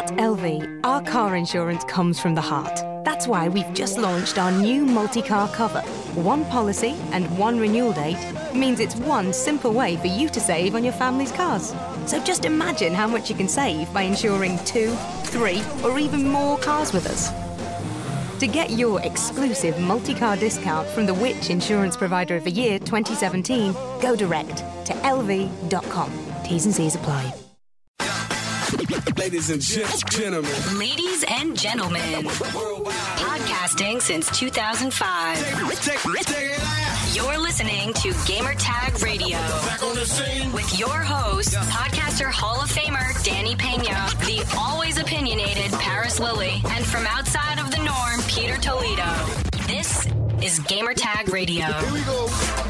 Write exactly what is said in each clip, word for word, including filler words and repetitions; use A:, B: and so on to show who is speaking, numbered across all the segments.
A: At L V, our car insurance comes from the heart. That's why we've just launched our new multi-car cover. One policy and one renewal date means it's one simple way for you to save on your family's cars. So just imagine how much you can save by insuring two, three, or even more cars with us. To get your exclusive multi-car discount from the Which Insurance Provider of the Year twenty seventeen, go direct to L V dot com. T's and C's apply.
B: Ladies and gentlemen.
C: Ladies and gentlemen. Podcasting since two thousand five. You're listening to Gamertag Radio. With your host, podcaster Hall of Famer Danny Pena, the always opinionated Paris Lilly, and from outside of the norm, Peter Toledo. This is Gamertag Radio.
B: Here we go.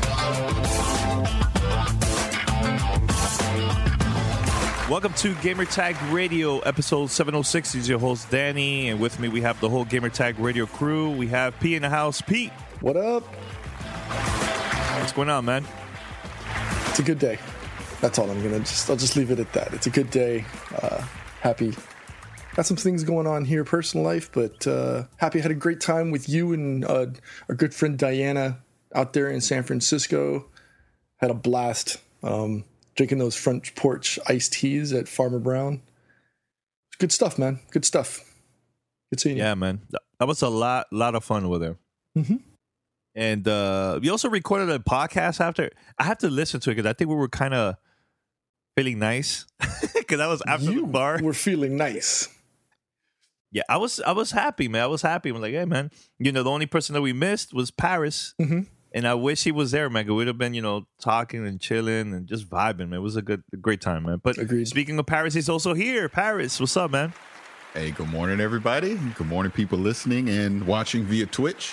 D: Welcome to Gamertag Radio, episode seven oh six. He's your host, Danny, and with me we have the whole Gamertag Radio crew. We have P in the house. Pete.
E: What up?
D: What's going on, man?
E: It's a good day. That's all I'm gonna just. I'll just leave it at that. It's a good day. Uh, happy. Got some things going on here, personal life, but uh, happy. I had a great time with you and uh, our good friend Diana out there in San Francisco. Had a blast. Um, Drinking those front porch iced teas at Farmer Brown. Good stuff, man. Good stuff. Good seeing you.
D: Yeah, man. That was a lot, lot of fun with her.
E: Mm-hmm.
D: And uh, we also recorded a podcast after. I have to listen to it because I think we were kind of feeling nice because I was after
E: you
D: the bar.
E: We're feeling nice.
D: Yeah, I was. I was happy, man. I was happy. I'm like, hey, man. You know, the only person that we missed was Paris.
E: Mm-hmm.
D: And I wish he was there, man. We would have been, you know, talking and chilling and just vibing, man. It was a good, a great time, man. But
E: Agreed.
D: Speaking of Paris, he's also here. Paris, what's up, man?
F: Hey, good morning, everybody. Good morning, people listening and watching via Twitch.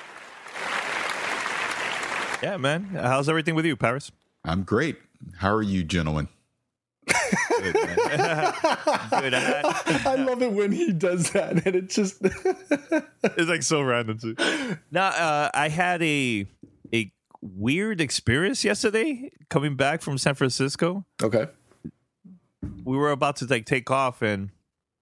D: Yeah, man. How's everything with you, Paris?
F: I'm great. How are you, gentlemen?
D: Good, man. Good. I,
E: I love it when he does that, and it just
D: it's like so random too. Now, uh, I had a a weird experience yesterday coming back from San Francisco.
E: okay.
D: We were about to like take off, and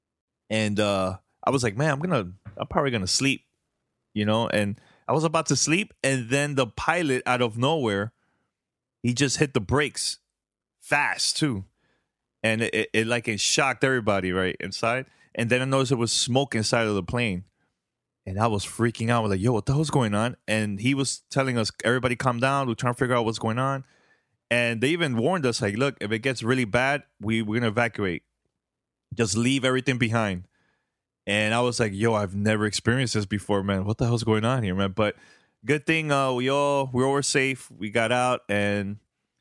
D: and uh, I was like, man, I'm gonna, I'm probably gonna sleep, you know. And I was about to sleep, and then the pilot, out of nowhere, he just hit the brakes fast too. And it, it, it like it shocked everybody right inside. And then I noticed there was smoke inside of the plane. And I was freaking out. I was like, yo, what the hell's going on? And he was telling us, everybody calm down. We're trying to figure out what's going on. And they even warned us, like, look, if it gets really bad, we, we're going to evacuate. Just leave everything behind. And I was like, yo, I've never experienced this before, man. What the hell's going on here, man? But good thing uh, we all, we all were safe. We got out and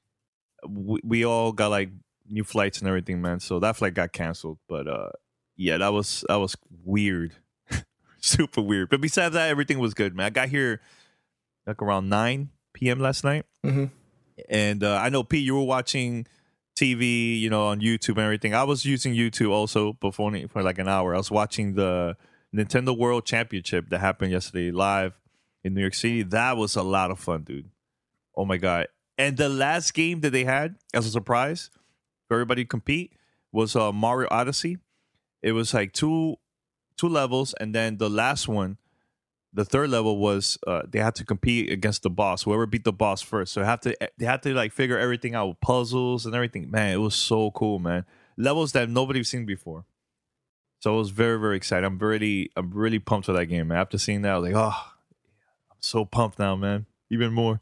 D: we, we all got like, new flights and everything, man. So that flight got canceled. But uh yeah, that was that was weird. Super weird. But besides that, everything was good, man. I got here like around nine p.m. last night.
E: Mm-hmm.
D: And uh, I know, Pete, you were watching T V, you know, on YouTube and everything. I was using YouTube also before for like an hour. I was watching the Nintendo World Championship that happened yesterday live in New York City. That was a lot of fun, dude. Oh my God. And the last game that they had as a surprise for everybody to compete was uh, Mario Odyssey. It was like two two levels, and then the last one, the third level was uh, they had to compete against the boss. Whoever beat the boss first, so they have to they had to like figure everything out with puzzles and everything. Man, it was so cool, man. Levels that nobody's seen before. So I was very very excited. I'm really I'm really pumped for that game, man. After seeing that, I was like, oh, I'm so pumped now, man. Even more.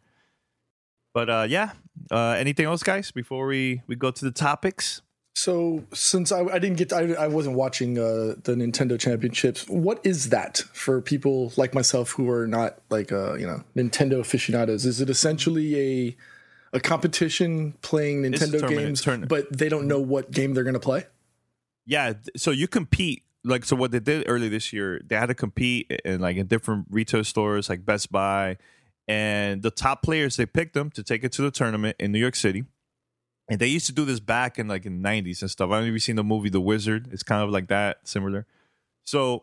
D: But uh, yeah, uh, anything else, guys, before we, we go to the topics?
E: So since I, I didn't get, to, I, I wasn't watching uh, the Nintendo Championships. What is that for people like myself who are not like uh, you know Nintendo aficionados? Is it essentially a a competition playing Nintendo games, tournament. But they don't know what game they're going to play?
D: Yeah, so you compete. Like, so what they did early this year, they had to compete in like in different retail stores like Best Buy. And the top players, they picked them to take it to the tournament in New York City. And they used to do this back in like in the nineties and stuff. I don't know if you've seen the movie The Wizard. It's kind of like that, similar. So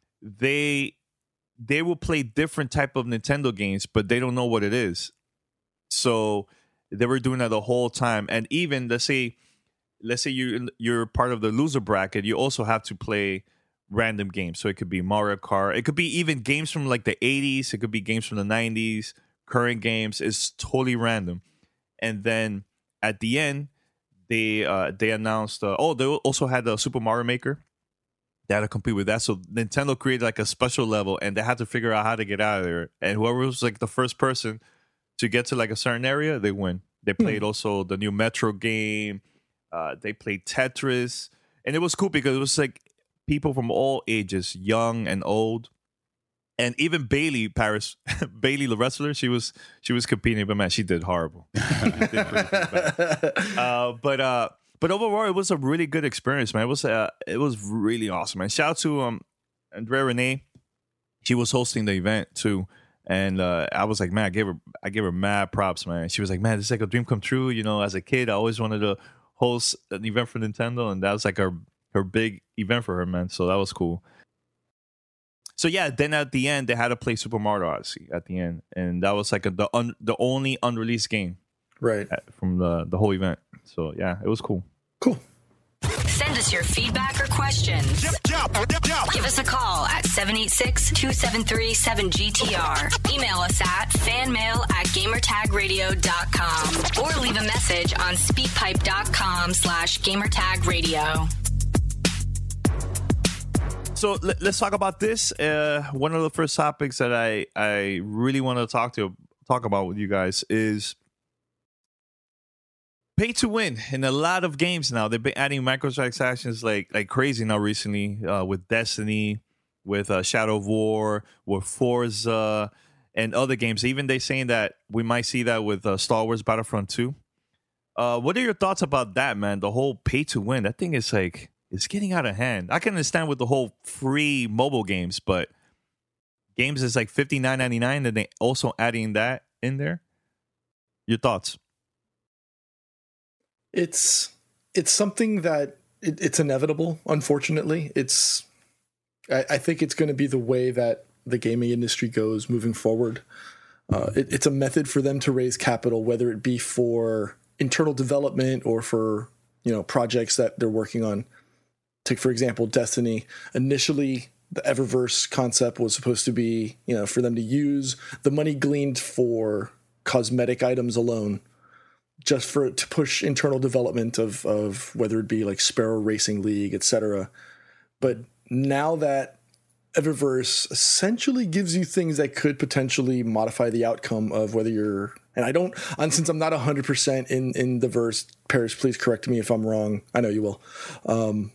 D: they they will play different type of Nintendo games, but they don't know what it is. So they were doing that the whole time. And even, let's say, let's say you you're part of the loser bracket, you also have to play random games. So it could be Mario Kart, it could be even games from like the eighties, it could be games from the nineties, current games. It's totally random. And then at the end, they uh, they announced, uh, oh, they also had the Super Mario Maker. They had to compete with that. So Nintendo created like a special level, and they had to figure out how to get out of there. And whoever was like the first person to get to like a certain area, they win. They played also the new Metro game. Uh, they played Tetris, and it was cool because it was like people from all ages, young and old. And even Bailey Paris, Bailey the wrestler, she was she was competing, but man, she did horrible. She did bad. Uh, but uh, but overall, it was a really good experience, man. It was uh, it was really awesome, man. Shout out to um Andrea Renee. She was hosting the event too, and uh, I was like, man, I gave her I gave her mad props, man. She was like, man, this is like a dream come true. You know, as a kid, I always wanted to host an event for Nintendo, and that was like her her big event for her, man. So that was cool. So yeah, then at the end they had to play Super Mario Odyssey at the end, and that was like a, the un, the only unreleased game,
E: right,
D: from the the whole event. So yeah, it was cool.
E: Cool.
C: Send us your feedback or questions. Give us a call at seven eight six, two seven three, seven G T R. Email us at fanmail at gamertagradio dot com or leave a message on speakpipe.com slash gamertagradio.
D: So let, let's talk about this. Uh, one of the first topics that I, I really want to talk to talk about with you guys is pay to win in a lot of games now. They've been adding microtransactions like like crazy now recently, uh, with Destiny, with uh, Shadow of War, with Forza, and other games. Even they saying that we might see that with uh, Star Wars Battlefront two. Uh, what are your thoughts about that, man? The whole pay to win. That thing is like, it's getting out of hand. I can understand with the whole free mobile games, but games is like fifty-nine ninety-nine, and they also adding that in there. Your thoughts?
E: It's it's something that it, it's inevitable. Unfortunately, it's I, I think it's going to be the way that the gaming industry goes moving forward. Uh, it, it's a method for them to raise capital, whether it be for internal development or for, you know, projects that they're working on. Take, for example, Destiny. Initially, the Eververse concept was supposed to be, you know, for them to use the money gleaned for cosmetic items alone, just for to push internal development of of whether it be like Sparrow Racing League, et cetera. But now that Eververse essentially gives you things that could potentially modify the outcome of whether you're, and I don't, and since I'm not one hundred percent in, in the verse, Paris, please correct me if I'm wrong. I know you will. Um,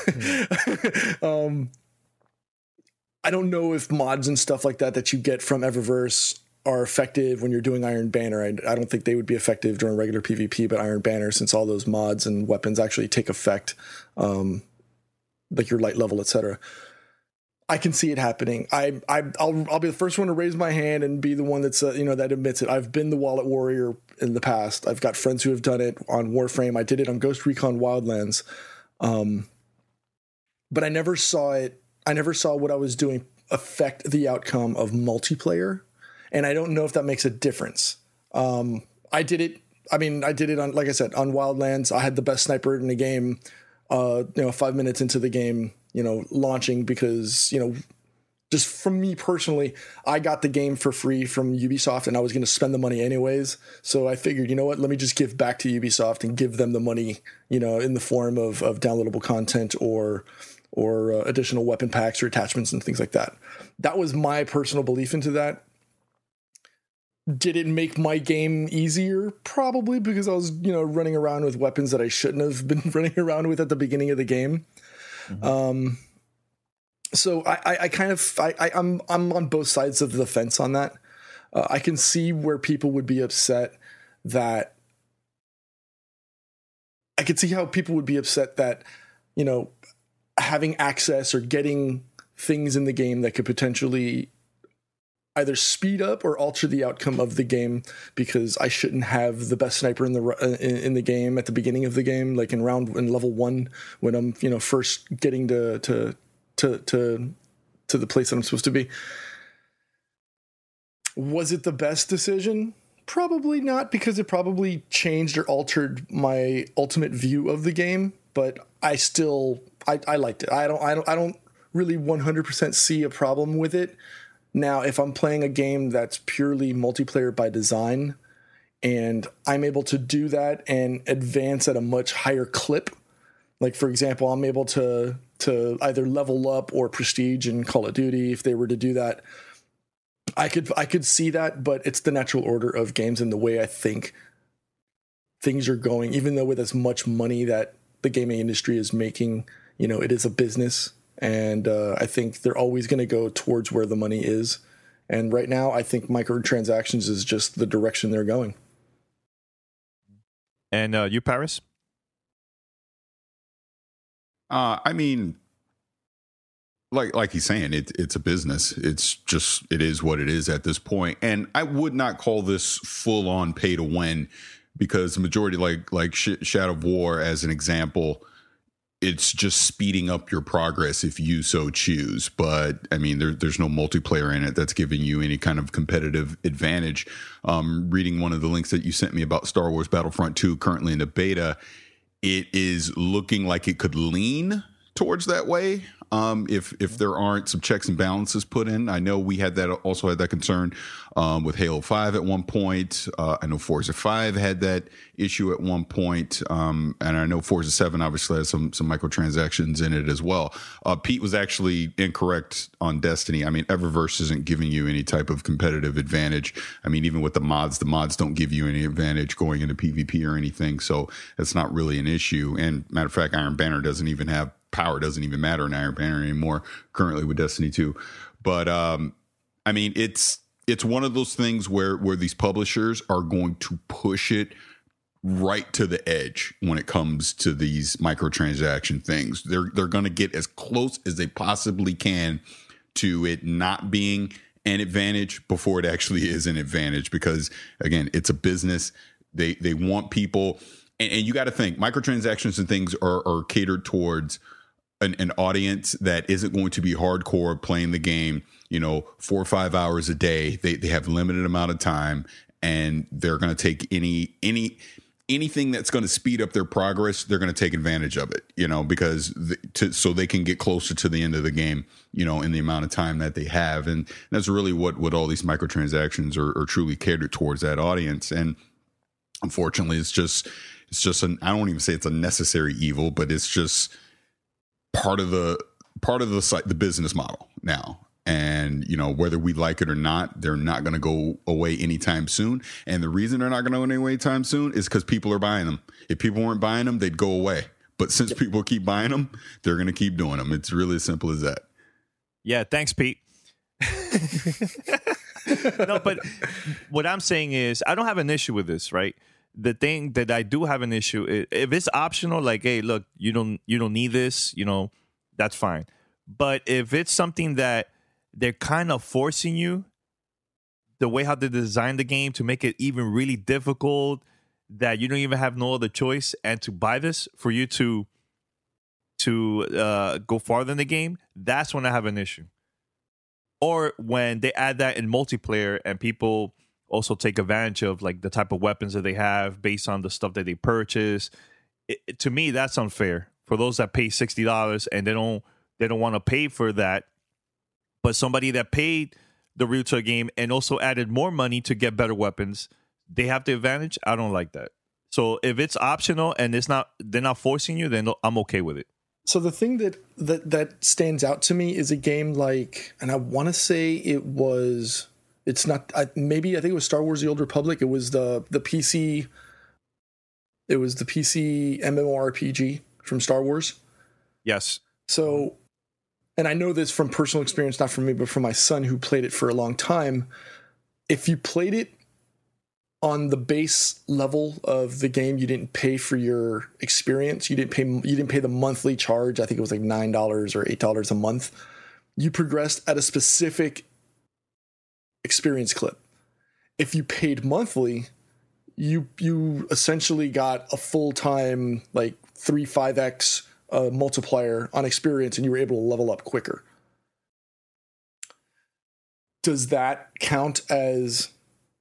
E: um, I don't know if mods and stuff like that that you get from Eververse are effective when you're doing Iron Banner. I, I don't think they would be effective during regular PvP, but Iron Banner, since all those mods and weapons actually take effect, um, like your light level, et cetera. I can see it happening. I, I, I'll, I'll be the first one to raise my hand and be the one that's, uh, you know, that admits it. I've been the wallet warrior in the past. I've got friends who have done it on Warframe. I did it on Ghost Recon Wildlands. Um, but I never saw it. I never saw what I was doing affect the outcome of multiplayer. And I don't know if that makes a difference. Um, I did it. I mean, I did it on, like I said, on Wildlands. I had the best sniper in the game, uh, you know, five minutes into the game, you know, launching, because, you know, just from me personally, I got the game for free from Ubisoft and I was going to spend the money anyways. So I figured, you know what, let me just give back to Ubisoft and give them the money, you know, in the form of, of downloadable content or, or uh, additional weapon packs or attachments and things like that. That was my personal belief into that. Did it make my game easier? Probably, because I was, you know, running around with weapons that I shouldn't have been running around with at the beginning of the game. Mm-hmm. Um, so I, I, I kind of, I, I, I'm, I'm on both sides of the fence on that. Uh, I can see where people would be upset that, I could see how people would be upset that, you know, having access or getting things in the game that could potentially either speed up or alter the outcome of the game, because I shouldn't have the best sniper in the in, in the game at the beginning of the game, like in round in level one when I'm, you know, first getting to to to to to the place that I'm supposed to be. Was it the best decision? Probably not, because it probably changed or altered my ultimate view of the game. But I still, I, I liked it. I don't, I don't, I don't really one hundred percent see a problem with it. Now, if I'm playing a game that's purely multiplayer by design, and I'm able to do that and advance at a much higher clip, like for example, I'm able to to either level up or prestige in Call of Duty. If they were to do that, I could I could see that, but it's the natural order of games and the way I think things are going. Even though with as much money that the gaming industry is making, you know, it is a business, and uh, I think they're always going to go towards where the money is. And right now, I think microtransactions is just the direction they're going.
D: And uh, you, Paris?
F: Uh, I mean, like like he's saying, it, it's a business. It's just, it is what it is at this point. And I would not call this full on pay to win, because the majority, like like Sh- Shadow of War as an example, it's just speeding up your progress if you so choose. But I mean, there, there's no multiplayer in it that's giving you any kind of competitive advantage. Um, reading one of the links that you sent me about Star Wars Battlefront two, currently in the beta, it is looking like it could lean towards that way. Um, if if there aren't some checks and balances put in. I know we had that also had that concern um, with Halo five at one point. Uh, I know Forza five had that issue at one point, um, and I know Forza seven obviously has some some microtransactions in it as well. Uh, Pete was actually incorrect on Destiny. I mean, Eververse isn't giving you any type of competitive advantage. I mean, even with the mods, the mods don't give you any advantage going into PvP or anything, so it's not really an issue. And matter of fact, Iron Banner doesn't even have power, doesn't even matter in Iron Banner anymore currently with Destiny two. But um, I mean, it's it's one of those things where where these publishers are going to push it right to the edge when it comes to these microtransaction things. They're they're going to get as close as they possibly can to it not being an advantage before it actually is an advantage, because again, it's a business. They they want people, and, and you got to think microtransactions and things are, are catered towards An, an audience that isn't going to be hardcore playing the game, you know, four or five hours a day. They they have limited amount of time, and they're going to take any any anything that's going to speed up their progress. They're going to take advantage of it, you know, because the, to, so they can get closer to the end of the game, you know, in the amount of time that they have. And that's really what what all these microtransactions are, are truly catered towards, that audience. And unfortunately, it's just it's just an I don't even say it's a necessary evil, but it's just part of the part of the site, the business model now. And, you know, whether we like it or not, they're not going to go away anytime soon. And the reason they're not going to go away anytime soon is because people are buying them. If people weren't buying them, they'd go away. But since people keep buying them, they're going to keep doing them. It's really as simple as that.
D: Yeah, thanks, Pete. No, but what I'm saying is I don't have an issue with this, right? The thing that I do have an issue is if it's optional, like, hey, look, you don't you don't need this, you know, that's fine. But if it's something that they're kind of forcing you, the way how they design the game to make it even really difficult, that you don't even have no other choice and to buy this for you to to uh, go farther in the game, that's when I have an issue. Or when they add that in multiplayer and people also take advantage of like the type of weapons that they have based on the stuff that they purchase. It, it, to me, that's unfair for those that pay sixty dollars and they don't they don't want to pay for that. But somebody that paid the retail game and also added more money to get better weapons, they have the advantage. I don't like that. So if it's optional and it's not, they're not forcing you, then I'm okay with it.
E: So the thing that that that stands out to me is a game like, and I want to say it was. It's not, I, maybe I think it was Star Wars The Old Republic. It was the the P C, it was the P C MMORPG from Star Wars.
D: Yes.
E: So, and I know this from personal experience, not from me, but from my son who played it for a long time. If you played it on the base level of the game, you didn't pay for your experience. You didn't pay, you didn't pay the monthly charge. I think it was like nine dollars or eight dollars a month. You progressed at a specific experience clip. If you paid monthly, you you essentially got a full-time like three five x uh, multiplier on experience, and you were able to level up quicker. Does that count as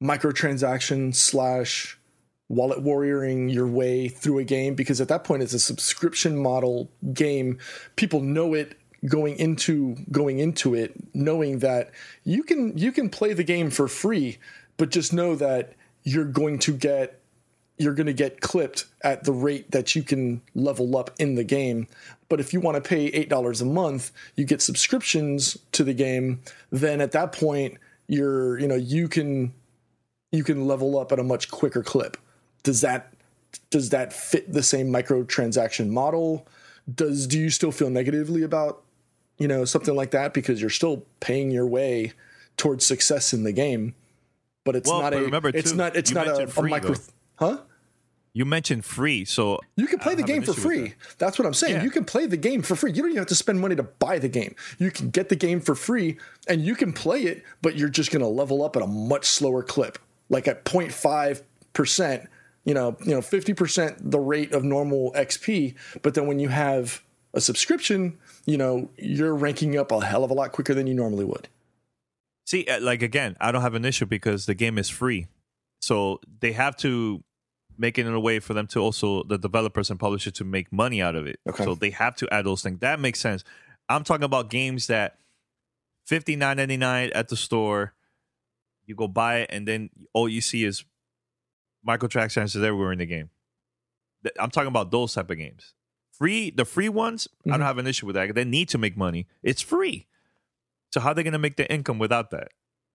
E: microtransaction slash wallet warrioring your way through a game, because at that point it's a subscription model game. People know it going into going into it, knowing that you can you can play the game for free, but just know that you're going to get you're going to get clipped at the rate that you can level up in the game. But if you want to pay eight dollars a month, you get subscriptions to the game, then at that point you're you know you can you can level up at a much quicker clip. Does that does that fit the same microtransaction model? Does do you still feel negatively about, you know, something like that, because you're still paying your way towards success in the game, but it's
D: well,
E: not
D: but
E: a
D: remember
E: it's
D: too,
E: not it's not a,
D: free,
E: a micro,
D: though.
E: huh?
D: You mentioned free, so
E: you can play the game for free. That. That's what I'm saying.
D: Yeah.
E: You can play the game for free. You don't even have to spend money to buy the game. You can get the game for free and you can play it, but you're just going to level up at a much slower clip, like at zero point five percent. You know, you know, fifty percent the rate of normal X P. But then when you have a subscription, you know, you're ranking up a hell of a lot quicker than you normally would.
D: See, like, again, I don't have an issue because the game is free. So they have to make it in a way for them to also, the developers and publishers, to make money out of it.
E: Okay.
D: So they have to add those things. That makes sense. I'm talking about games that fifty-nine ninety-nine at the store, you go buy it, and then all you see is microtransactions everywhere in the game. I'm talking about those type of games. Free, the free ones, mm-hmm. I don't have an issue with that. They need to make money. It's free. So how are they going to make their income without that?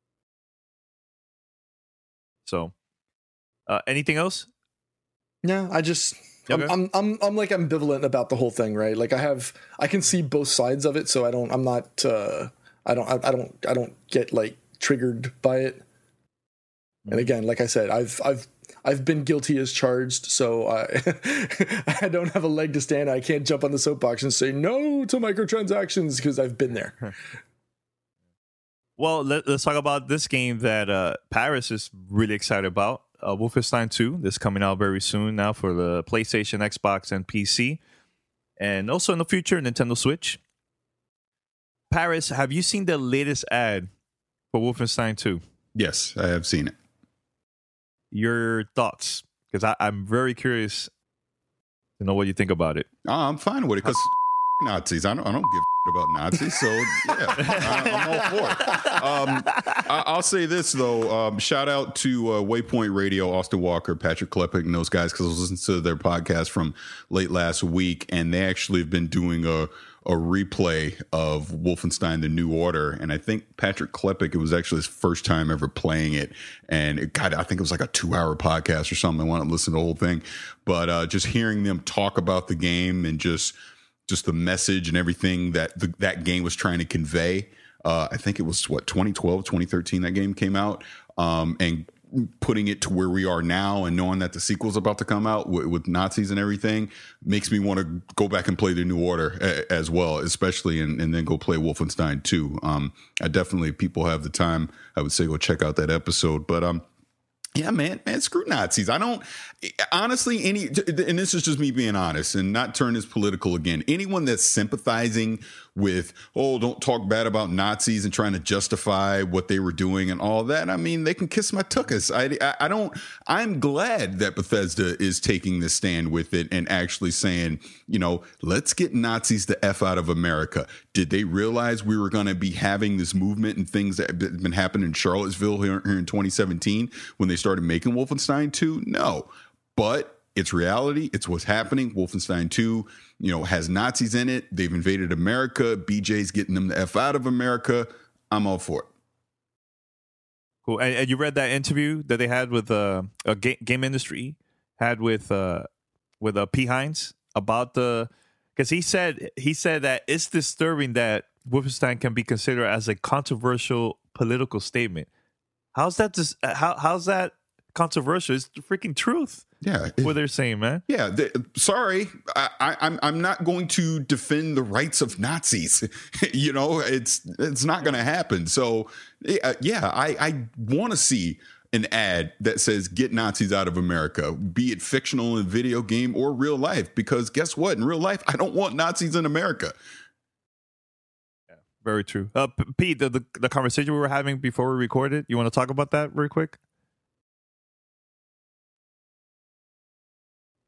D: So, uh, anything else?
E: Yeah, I just
D: okay.
E: I'm, I'm I'm I'm like ambivalent about the whole thing, right? Like I have I can see both sides of it, so I don't I'm not uh, I don't I, I don't I don't get like triggered by it. Mm-hmm. And again, like I said, I've I've I've been guilty as charged, so I I don't have a leg to stand. I can't jump on the soapbox and say no to microtransactions because I've been there.
D: Well, let, let's talk about this game that uh, Paris is really excited about. Uh, Wolfenstein two. This is coming out very soon now for the PlayStation, Xbox, and P C. And also in the future, Nintendo Switch. Paris, have you seen the latest ad for Wolfenstein two?
F: Yes, I have seen it.
D: Your thoughts? Because I'm very curious to know what you think about it.
F: Oh, I'm fine with it because Nazis. I don't, I don't give about Nazis, so yeah, I, I'm all for it. Um, I, I'll say this though: um, shout out to uh, Waypoint Radio, Austin Walker, Patrick Klepek, and those guys, because I was listening to their podcast from late last week, and they actually have been doing a a replay of Wolfenstein: The New Order, and I think Patrick Klepek, it was actually his first time ever playing it, and it got, I think it was like a two hour podcast or something. I want to listen to the whole thing, but uh, just hearing them talk about the game and just. just the message and everything that the, that game was trying to convey. Uh, I think it was, what, twenty twelve, twenty thirteen that game came out. Um, and putting it to where we are now and knowing that the sequel's about to come out with, with Nazis and everything makes me want to go back and play The New Order a, as well, especially, and, and then go play Wolfenstein two. Um, I definitely, people have the time, I would say go check out that episode. But um, yeah, man, man, screw Nazis. I don't, honestly, any, and this is just me being honest and not turn this political again. Anyone that's sympathizing with, oh, don't talk bad about Nazis and trying to justify what they were doing and all that, I mean, they can kiss my tuchus. I, I, I don't, I'm glad that Bethesda is taking this stand with it and actually saying, you know, let's get Nazis the F out of America. Did they realize we were going to be having this movement and things that have been happening in Charlottesville here, here in twenty seventeen when they started making Wolfenstein two? No, but it's reality. It's what's happening. Wolfenstein two, you know, has Nazis in it. They've invaded America. B J's getting them the F out of America. I'm all for it.
D: Cool. And, and you read that interview that they had with uh, a game, game industry had with uh, with uh, P. Hines about the, because he said he said that it's disturbing that Wolfenstein can be considered as a controversial political statement. How's that? Dis- how how's that controversial? It's the freaking truth.
F: Yeah,
D: what they're saying, man.
F: Yeah, they, sorry, I, I, I'm I'm not going to defend the rights of Nazis. You know, it's it's not going to happen. So, yeah, yeah I I want to see an ad that says "Get Nazis out of America," be it fictional in a video game or real life. Because guess what? In real life, I don't want Nazis in America.
D: Yeah, very true. Uh, P- Pete, the, the the conversation we were having before we recorded, you want to talk about that real quick?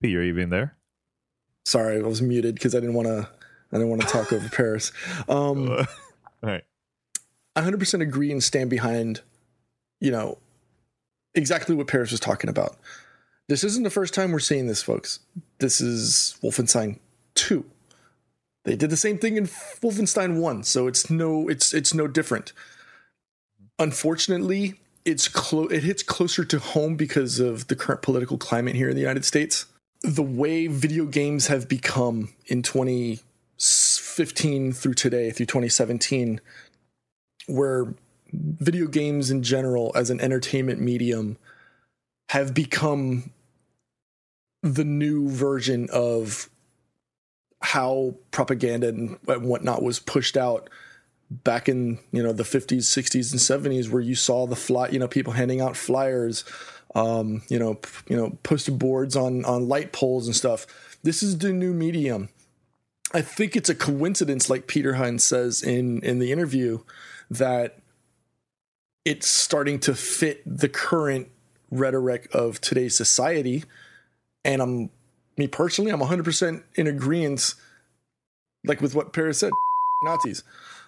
D: Pete, you're even there?
E: Sorry, I was muted because I didn't want to. I didn't want to talk over Paris. Um,
D: All right.
E: I one hundred percent agree and stand behind, you know, exactly what Paris was talking about. This isn't the first time we're seeing this, folks. This is Wolfenstein two. They did the same thing in Wolfenstein one, so it's no, it's it's no different. Unfortunately, it's clo- it hits closer to home because of the current political climate here in the United States. The way video games have become in twenty fifteen through today, through twenty seventeen, where video games in general as an entertainment medium have become the new version of how propaganda and whatnot was pushed out back in, you know, the fifties, sixties, and seventies, where you saw the fly, you know, people handing out flyers, um, you know, p- you know, posted boards on on light poles and stuff. This is the new medium. I think it's a coincidence, like Peter Hines says in in the interview, that it's starting to fit the current rhetoric of today's society. And I'm, me personally, I'm one hundred percent in agreement, like with what Paris said, Nazis.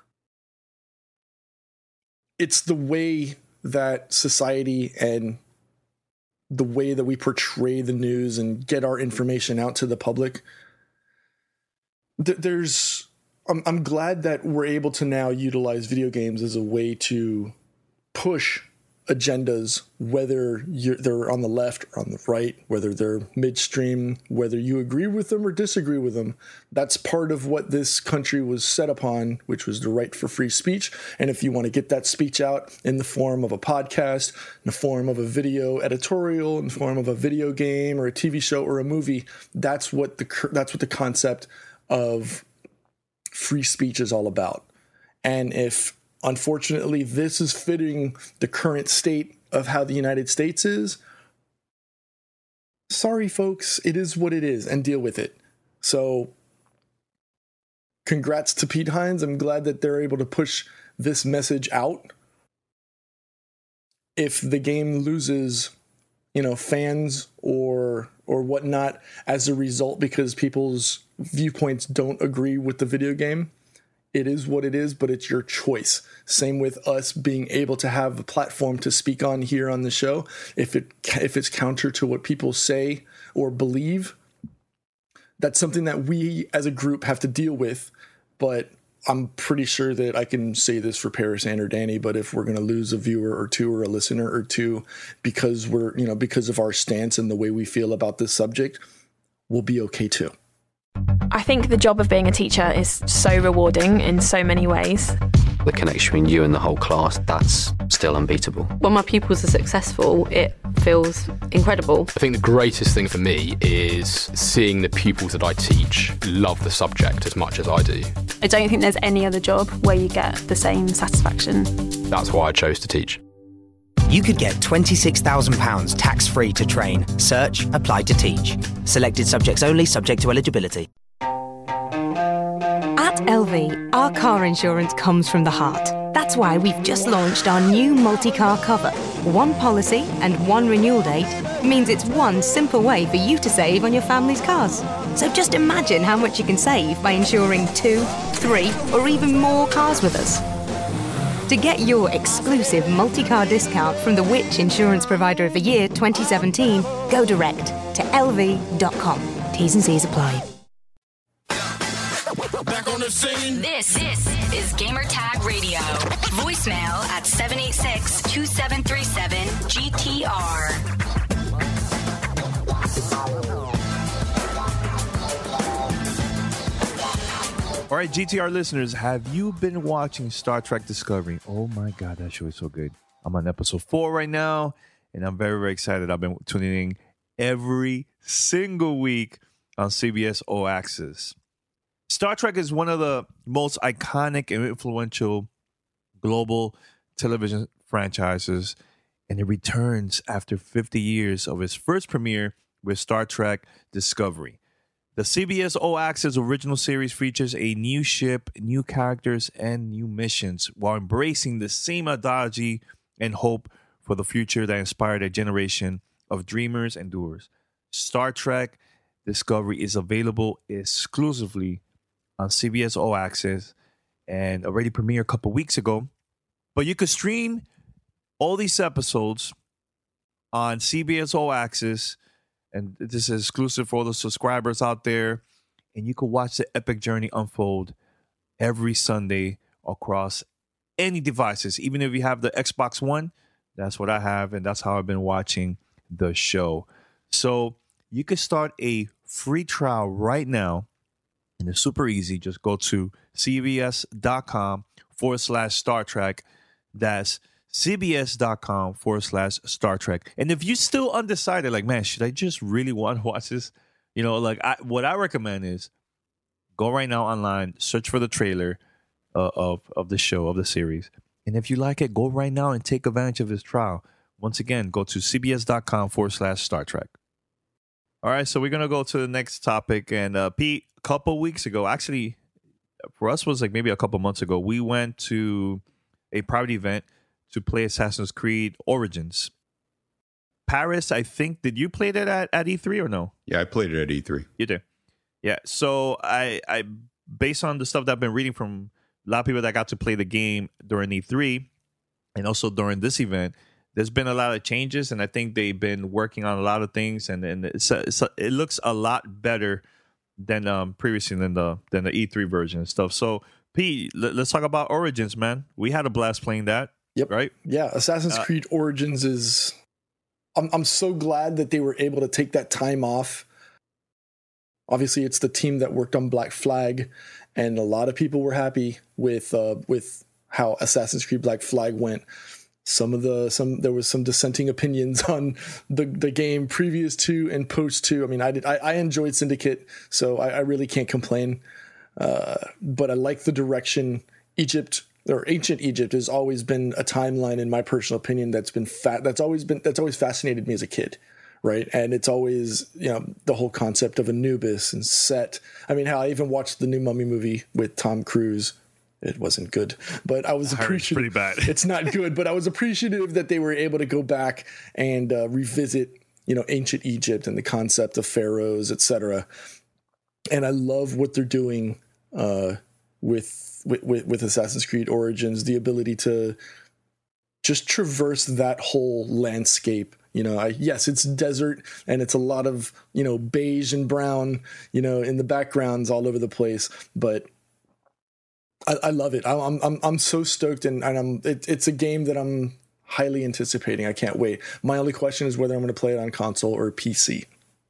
E: It's the way that society and the way that we portray the news and get our information out to the public. Th- there's, I'm, I'm glad that we're able to now utilize video games as a way to push agendas, whether you're, they're on the left or on the right, whether they're midstream, whether you agree with them or disagree with them. That's part of what this country was set upon, which was the right for free speech. And if you want to get that speech out in the form of a podcast, in the form of a video editorial, in the form of a video game or a T V show or a movie, that's what the that's what the concept of free speech is all about. And if unfortunately this is fitting the current state of how the United States is, sorry folks, it is what it is, and deal with it. So congrats to Pete Hines. I'm glad that they're able to push this message out. If the game loses, you know, fans or or whatnot as a result because people's viewpoints don't agree with the video game, it is what it is, but it's your choice. Same with us being able to have a platform to speak on here on the show. If it if it's counter to what people say or believe, that's something that we as a group have to deal with. But I'm pretty sure that I can say this for Paris and or Danny, but if we're going to lose a viewer or two or a listener or two because we're, you know, because of our stance and the way we feel about this subject, we'll be okay too.
B: I think the job of being a teacher is so rewarding in so many ways.
G: The connection between you and the whole class, that's still unbeatable.
H: When my pupils are successful, it feels incredible.
I: I think the greatest thing for me is seeing the pupils that I teach love the subject as much as I do.
B: I don't think there's any other job where you get the same satisfaction.
I: That's why I chose to teach.
J: You could get twenty-six thousand pounds tax-free to train. Search Apply to Teach. Selected subjects only, subject to eligibility.
A: At L V, our car insurance comes from the heart. That's why we've just launched our new multi-car cover. One policy and one renewal date means it's one simple way for you to save on your family's cars. So just imagine how much you can save by insuring two, three, or even more cars with us. To get your exclusive multi-car discount from the Which Insurance Provider of the Year twenty seventeen, go direct to L V dot com. T's and C's apply.
C: Back on the scene. This, this is Gamertag Radio. Voicemail at seven eight six, two seven three seven, G T R.
D: All right, G T R listeners, have you been watching Star Trek Discovery? Oh my God, that show is so good. I'm on episode four right now, and I'm very, very excited. I've been tuning in every single week on C B S All Access. Star Trek is one of the most iconic and influential global television franchises, and it returns after fifty years of its first premiere with Star Trek Discovery. The C B S All Access original series features a new ship, new characters, and new missions while embracing the same ideology and hope for the future that inspired a generation of dreamers and doers. Star Trek Discovery is available exclusively on C B S All Access and already premiered a couple weeks ago. But you could stream all these episodes on C B S All Access, and this is exclusive for all the subscribers out there. And you can watch the epic journey unfold every Sunday across any devices. Even if you have the Xbox One, that's what I have, and that's how I've been watching the show. So you can start a free trial right now, and it's super easy. Just go to cbs.com forward slash Star Trek. That's cbs.com forward slash Star Trek. And if you're still undecided, like, man, should I just really want to watch this? You know, like I, what I recommend is go right now online, search for the trailer uh, of, of the show, of the series. And if you like it, go right now and take advantage of this trial. Once again, go to cbs.com forward slash Star Trek. All right, so we're going to go to the next topic. And uh, Pete, a couple weeks ago, actually, for us was like maybe a couple months ago, we went to a private event to play Assassin's Creed Origins. Paris, I think, did you play that at, at E three or no?
F: Yeah, I played it at E three.
D: You did? Yeah, so I, I, based on the stuff that I've been reading from a lot of people that got to play the game during E three and also during this event, there's been a lot of changes, and I think they've been working on a lot of things, and, and it's a, it's a, it looks a lot better than um, previously than the than the E three version and stuff. So, Pete, let, let's talk about Origins, man. We had a blast playing that.
E: Yep.
D: Right?
E: Yeah, Assassin's uh, Creed Origins is... I'm I'm so glad that they were able to take that time off. Obviously, it's the team that worked on Black Flag, and a lot of people were happy with uh, with how Assassin's Creed Black Flag went. Some of the some there was some dissenting opinions on the, the game previous to and post to. I mean, I did I, I enjoyed Syndicate, so I, I really can't complain. Uh, but I like the direction Egypt. Or ancient Egypt has always been a timeline, in my personal opinion, that's been fat. That's always been that's always fascinated me as a kid, right? And it's always, you know, the whole concept of Anubis and Set. I mean, how I even watched the new Mummy movie with Tom Cruise. It wasn't good, but I was appreciative.
D: It's pretty bad.
E: It's not good, but I was appreciative that they were able to go back and uh, revisit, you know, ancient Egypt and the concept of pharaohs, et cetera. And I love what they're doing uh, with. With, with, with Assassin's Creed Origins, the ability to just traverse that whole landscape. You know, I, yes, it's desert and it's a lot of, you know, beige and brown, you know, in the backgrounds all over the place. But I, I love it. I, I'm I'm I'm so stoked, and, and I'm it, it's a game that I'm highly anticipating. I can't wait. My only question is whether I'm going to play it on console or P C.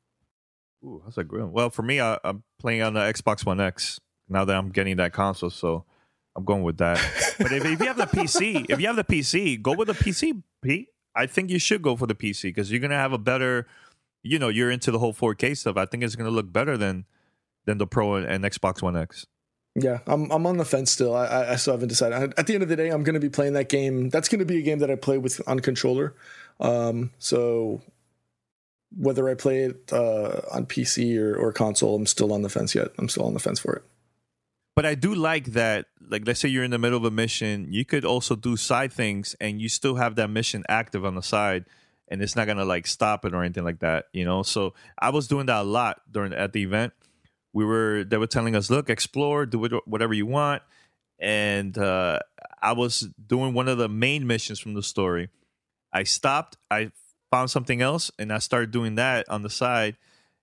D: Ooh, that's a good one. Well, for me, I, I'm playing on the Xbox One X. Now that I'm getting that console, so I'm going with that. But if, if you have the P C, if you have the P C, go with the P C, Pete. I think you should go for the P C because you're gonna have a better, you know, you're into the whole four K stuff. I think it's gonna look better than than the Pro and, and Xbox One X.
E: Yeah, I'm I'm on the fence still. I I still haven't decided. At the end of the day, I'm gonna be playing that game. That's gonna be a game that I play with on controller. Um, so whether I play it uh, on P C or, or console, I'm still on the fence yet. I'm still on the fence for it.
D: But I do like that, like, let's say you're in the middle of a mission, you could also do side things and you still have that mission active on the side and it's not going to, like, stop it or anything like that, you know? So I was doing that a lot during at the event. We were, they were telling us, look, explore, do whatever you want. And uh, I was doing one of the main missions from the story. I stopped, I found something else, and I started doing that on the side.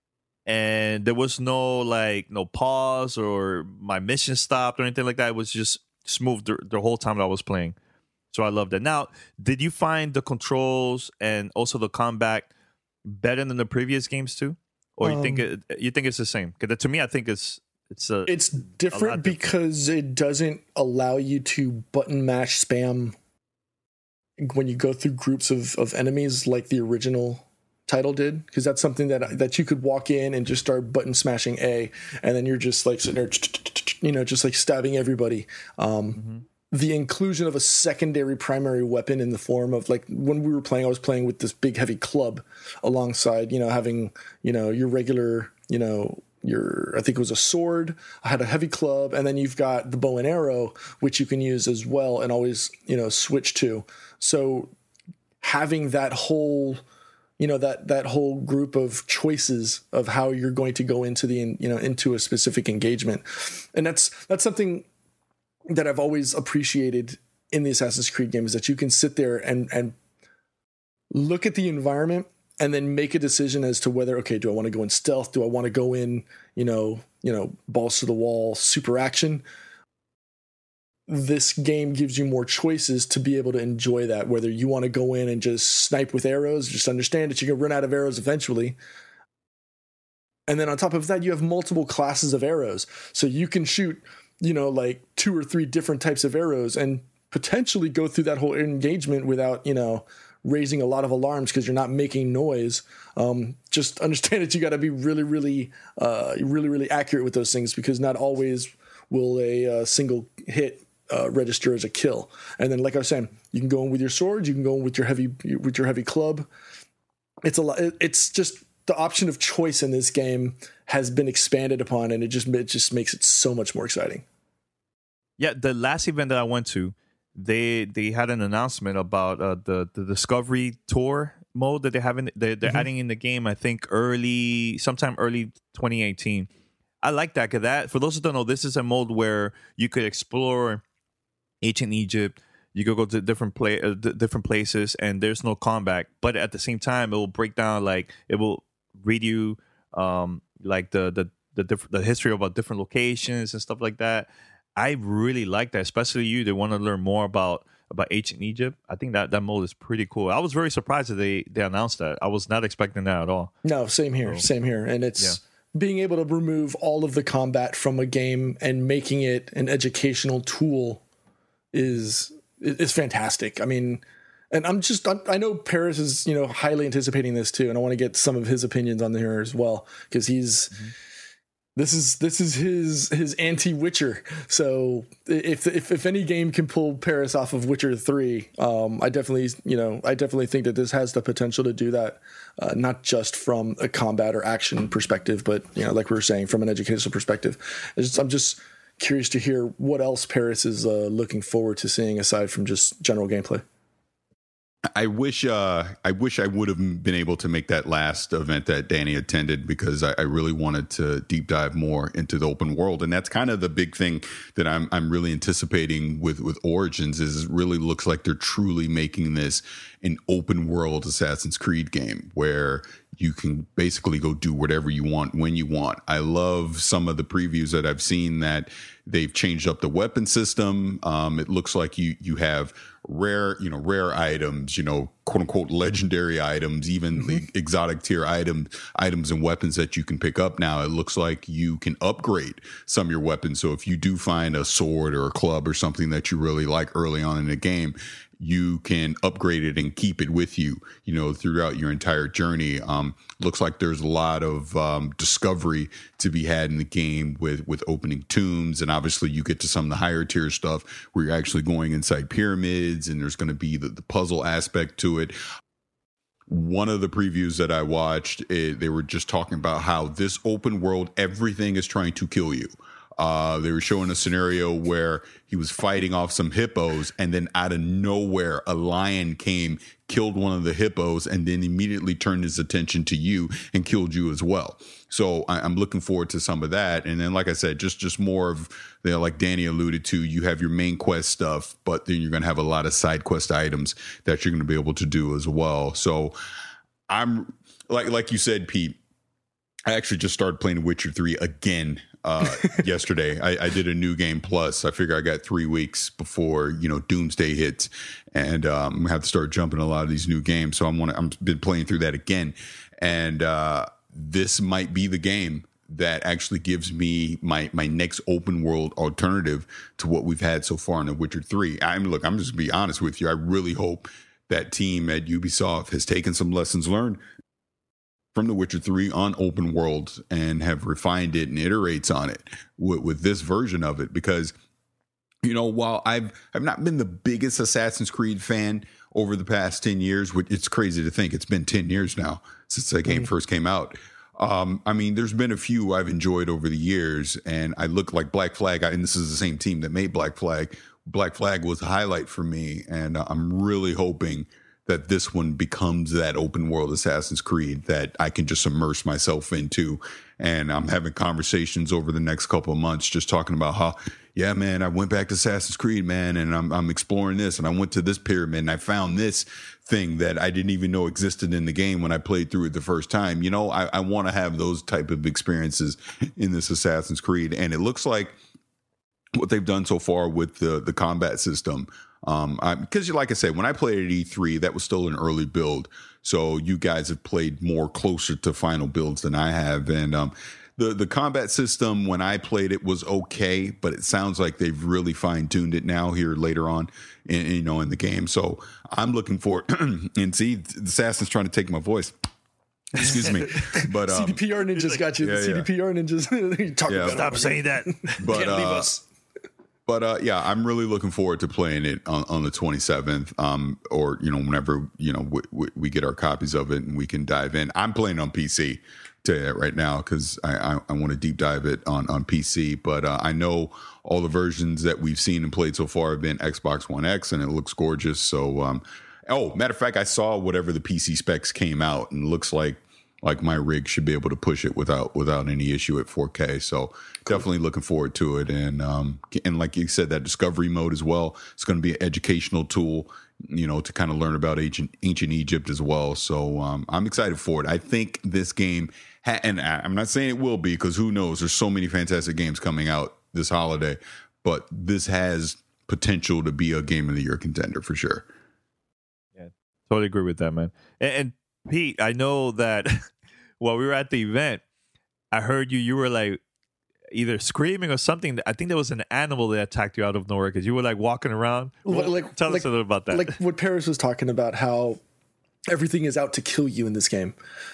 D: And there was no like no pause or my mission stopped or anything like that. It was just smooth the, the whole time that I was playing. So I loved it. Now, did you find the controls and also the combat better than the previous games too, or you um, think it, you think it's the same? Because to me, I think it's it's a
E: it's different, a different because it doesn't allow you to button mash spam when you go through groups of, of enemies like the original title did, because that's something that that you could walk in and just start button smashing A, and then you're just like sitting there, you know, just like stabbing everybody. Um, mm-hmm. The inclusion of a secondary primary weapon in the form of, like, when we were playing, I was playing with this big heavy club alongside, you know, having, you know, your regular, you know, your, I think it was a sword. I had a heavy club, and then you've got the bow and arrow, which you can use as well and always, you know, switch to. So having that whole, you know, that that whole group of choices of how you're going to go into the, you know, into a specific engagement. And that's that's something that I've always appreciated in the Assassin's Creed games, that you can sit there and and look at the environment and then make a decision as to whether, okay, do I want to go in stealth? Do I want to go in, you know, you know, balls to the wall, super action? This game gives you more choices to be able to enjoy that, whether you want to go in and just snipe with arrows, just understand that you're going to run out of arrows eventually. And then on top of that, you have multiple classes of arrows. So you can shoot, you know, like two or three different types of arrows and potentially go through that whole engagement without, you know, raising a lot of alarms because you're not making noise. Um, just understand that you got to be really, really, uh, really, really accurate with those things, because not always will a uh, single hit Uh, register as a kill. And then, like I was saying, you can go in with your sword, you can go in with your heavy with your heavy club. It's a lot. It's just the option of choice in this game has been expanded upon, and it just it just makes it so much more exciting.
D: Yeah, the last event that I went to, they they had an announcement about uh, the the Discovery Tour mode that they have in they're, they're mm-hmm. adding in the game. I think early, sometime early twenty eighteen. I like that, because that, for those who don't know, this is a mode where you could explore ancient Egypt. You could go to different play uh, d- different places, and there's no combat. But at the same time, it will break down, like it will read you um, like the the the, diff- the history about different locations and stuff like that. I really like that, especially you that want to learn more about about ancient Egypt. I think that that mode is pretty cool. I was very surprised that they they announced that. I was not expecting that at all.
E: No, same here, so, same here, and it's. Yeah. Being able to remove all of the combat from a game and making it an educational tool is is fantastic. I mean, and I'm just I, I know Paris is, you know, highly anticipating this too, and I want to get some of his opinions on here as well, because he's mm-hmm. this is this is his his anti-Witcher. So if if if any game can pull Paris off of Witcher three, um, I definitely you know I definitely think that this has the potential to do that. Uh, not just from a combat or action perspective, but, you know, like we were saying, from an educational perspective. Just, I'm just curious to hear what else Paris is uh, looking forward to seeing aside from just general gameplay.
F: I wish uh, I wish I would have been able to make that last event that Danny attended, because I, I really wanted to deep dive more into the open world, and that's kind of the big thing that I'm I'm really anticipating with with Origins. Is it really looks like they're truly making this an open world Assassin's Creed game where you can basically go do whatever you want when you want. I love some of the previews that I've seen that they've changed up the weapon system. Um, it looks like you you have rare, you know, rare items, you know, quote unquote legendary items, even mm-hmm. the exotic tier items, items and weapons that you can pick up now. It looks like you can upgrade some of your weapons. So if you do find a sword or a club or something that you really like early on in the game, you can upgrade it and keep it with you, you know, throughout your entire journey. Um, looks like there's a lot of um, discovery to be had in the game with, with opening tombs. And obviously you get to some of the higher tier stuff where you're actually going inside pyramids, and there's going to be the, the puzzle aspect to it. One of the previews that I watched, it, they were just talking about how this open world, everything is trying to kill you. Uh, they were showing a scenario where he was fighting off some hippos, and then out of nowhere, a lion came, killed one of the hippos, and then immediately turned his attention to you and killed you as well. So I, I'm looking forward to some of that. And then, like I said, just just more of, you know, like Danny alluded to, you have your main quest stuff, but then you're going to have a lot of side quest items that you're going to be able to do as well. So I'm like like you said, Pete, I actually just started playing Witcher three again. uh yesterday. I, I did a new game plus. I figure I got three weeks before, you know, Doomsday hits, and um I have to start jumping a lot of these new games. So I'm want I'm been playing through that again, and uh this might be the game that actually gives me my my next open world alternative to what we've had so far in The Witcher three. I mean, look, I'm just gonna be honest with you. I really hope that team at Ubisoft has taken some lessons learned from The Witcher three on open world and have refined it and iterates on it with, with this version of it. Because, you know, while I've I've not been the biggest Assassin's Creed fan over the past ten years, which it's crazy to think it's been ten years now since that game mm-hmm. first came out. Um, I mean, there's been a few I've enjoyed over the years, and I look like Black Flag, and this is the same team that made Black Flag. Black Flag was a highlight for me, and uh, I'm really hoping that this one becomes that open world Assassin's Creed that I can just immerse myself into. And I'm having conversations over the next couple of months just talking about how, yeah, man, I went back to Assassin's Creed, man, and I'm, I'm exploring this, and I went to this pyramid, and I found this thing that I didn't even know existed in the game when I played through it the first time. You know, I, I want to have those type of experiences in this Assassin's Creed. And it looks like what they've done so far with the, the combat system, um, because like I said, when I played at E three, that was still an early build. So you guys have played more closer to final builds than I have. And um, the, the combat system, when I played it, was okay, but it sounds like they've really fine-tuned it now here later on in, you know, in the game. So I'm looking for and see, the Assassin's trying to take my voice. Excuse me, but um,
E: C D P R ninjas got you.
F: Yeah,
E: the C D P R
F: yeah.
E: ninjas. Talking
F: Yeah.
E: about
D: Stop saying that.
F: but
E: Can't leave
F: uh,
E: us.
F: But uh, yeah, I'm really looking forward to playing it on, on the twenty-seventh, um, or you know, whenever you know we, we, we get our copies of it and we can dive in. I'm playing on P C, tell you that right now, because I, I, I want to deep dive it on on P C. But uh, I know all the versions that we've seen and played so far have been Xbox One X, and it looks gorgeous. So, um, oh, matter of fact, I saw whatever the P C specs came out, and it looks like. Like my rig should be able to push it without without any issue at four K. So cool. Definitely looking forward to it. And um, and like you said, that discovery mode as well. It's going to be an educational tool, you know, to kind of learn about ancient ancient Egypt as well. So um, I'm excited for it. I think this game, ha- and I'm not saying it will be because who knows? There's so many fantastic games coming out this holiday, but this has potential to be a game of the year contender for sure.
D: Yeah, totally agree with that, man. And, and Pete, I know that while we were at the event, I heard you, you were like either screaming or something. I think there was an animal that attacked you out of nowhere because you were like walking around.
E: Like, like,
D: Tell
E: like,
D: us a little about that.
E: Like what Paris was talking about, how everything is out to kill you in this game.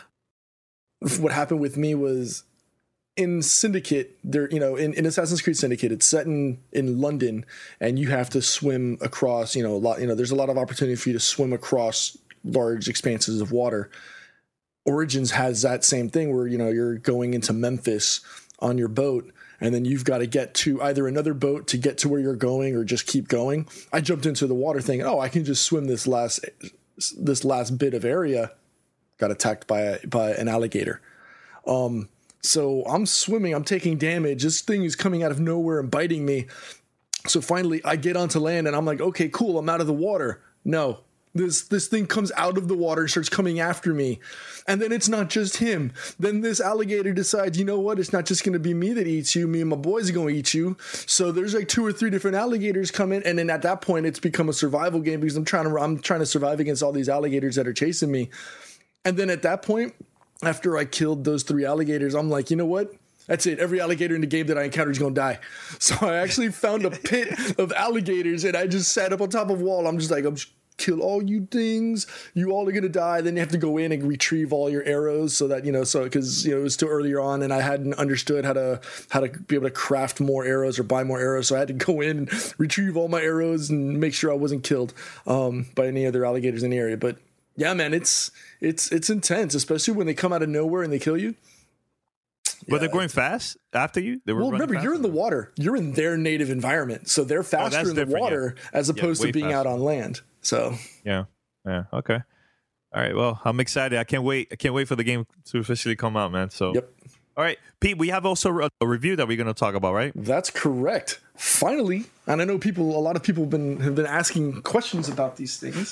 E: What happened with me was in Syndicate, there, you know, in, in Assassin's Creed Syndicate, it's set in, in London, and you have to swim across, you know, a lot, you know, there's a lot of opportunity for you to swim across large expanses of water. Origins has that same thing where, you know, you're going into Memphis on your boat, and then you've got to get to either another boat to get to where you're going or just keep going. I jumped into the water thinking, oh, I can just swim this last this last bit of area. Got attacked by a, by an alligator. Um, so I'm swimming, I'm taking damage. This thing is coming out of nowhere and biting me. So finally I get onto land and I'm like, okay, cool, I'm out of the water. No. This this thing comes out of the water and starts coming after me. And then it's not just him. Then this alligator decides, you know what? It's not just going to be me that eats you. Me and my boys are going to eat you. So there's like two or three different alligators come in. And then at that point, it's become a survival game because I'm trying to I'm trying to survive against all these alligators that are chasing me. And then at that point, after I killed those three alligators, I'm like, you know what? That's it. Every alligator in the game that I encounter is going to die. So I actually found a pit of alligators and I just sat up on top of a wall. I'm just like, I'm just kill all you things, you all are gonna die. Then you have to go in and retrieve all your arrows so that, you know, so because, you know, it was too earlier on and I hadn't understood how to how to be able to craft more arrows or buy more arrows, so I had to go in and retrieve all my arrows and make sure I wasn't killed um by any other alligators in the area. But yeah, man, it's it's it's intense, especially when they come out of nowhere and they kill you.
D: But
E: yeah,
D: they're going fast after you? They were
E: well, remember, you're in the water. You're in their native environment. So they're faster
D: oh,
E: in the water
D: yeah.
E: as opposed
D: yeah,
E: to being
D: faster.
E: out on land. So
D: yeah, yeah, okay. All right, well, I'm excited. I can't wait. I can't wait for the game to officially come out, man. So,
E: yep.
D: All right, Pete, we have also a, a review that we're going to talk about, right?
E: That's correct. Finally, and I know people, a lot of people have been, have been asking questions about these things.